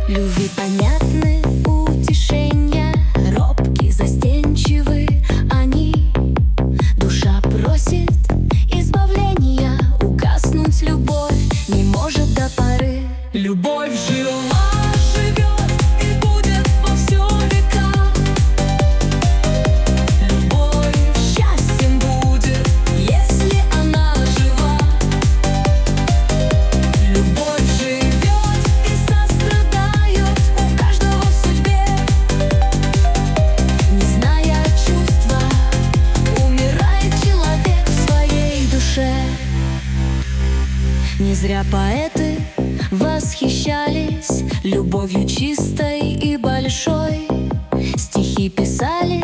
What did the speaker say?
Любви понятны утешения, робки, застенчивы они. Душа просит избавления, угаснуть любовь не может до поры. Любовь жила, живет и будет во все века. Любовь счастьем будет, если она жива. Любовь живет и сострадает у каждого в судьбе. Не зная чувства, умирает человек в своей душе. Не зря поэты восхищались любовью чистой и большой. Стихи писали